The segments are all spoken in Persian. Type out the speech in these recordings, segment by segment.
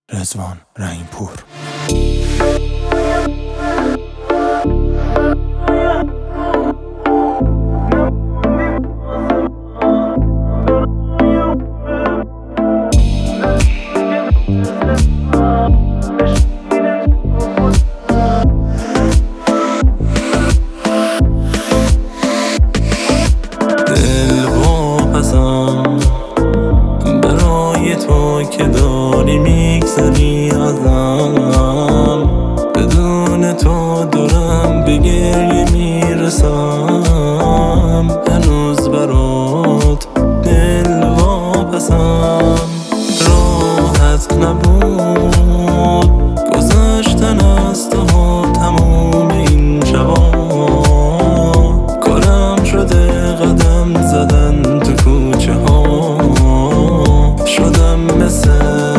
رضوان رحیم‌پور. برای تو که داری میگذری ازم، بدون تو دارم به گریه میرسم. هنوز برات دل واپسم، راحت نبود گذشتن از تو تموم این شبا. کارم شده قدم زدن تو کوچه ها، شدم مثل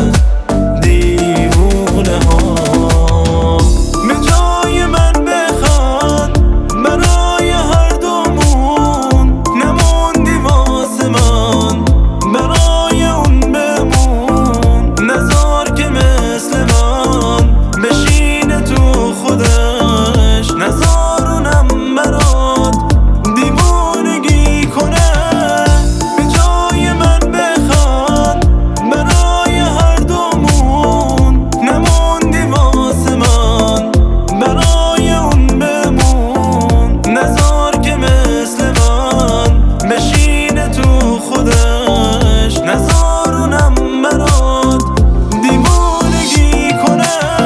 دیوونه ها. به جای من بخواد برای هر دومون، نموندی واسه من برای اون بمون. نذار که مثل من بشینه تو خودش، نذار اونم برات دیوونگی کنه. به جای من بخواد برای هر دومون، نموندی واسه من برای اون بمون. نذار که مثل من بشینه تو خودش، نذار اونم برات دیوونگی کنه.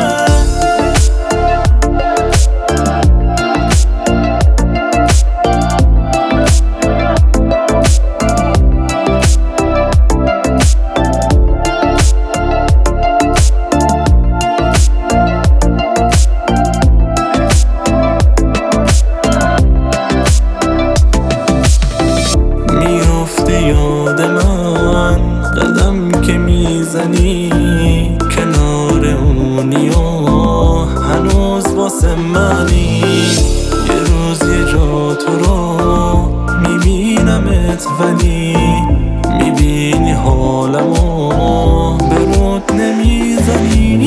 یاد من قدم که میزنی کنار اونی و هنوز واسه منی. یه روز یه جا تو رو میبینمت، ولی میبینی حالمو به رود نمیزنی.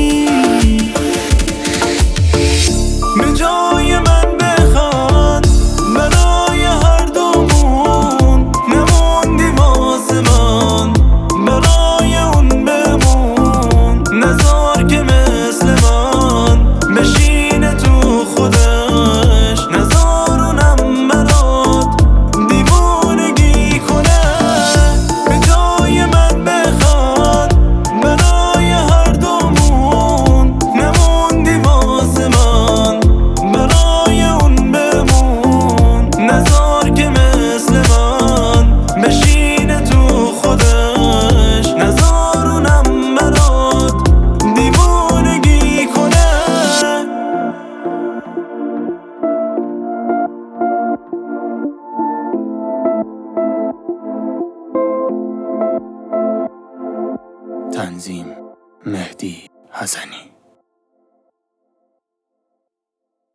به جای من بخواد برای هر دومون، نموندی واسه من برای اون بمون. نذار که مثل من بشینه تو خودش، نذار اونم برات دیوونگی کنه. به جای من بخواد برای هر دومون، نموندی واسه من برای اون بمون. نذار که مثل من بشینه تو خودش، نذار اونم برات دیوونگی کنه. تنظیم مهدی حسنی.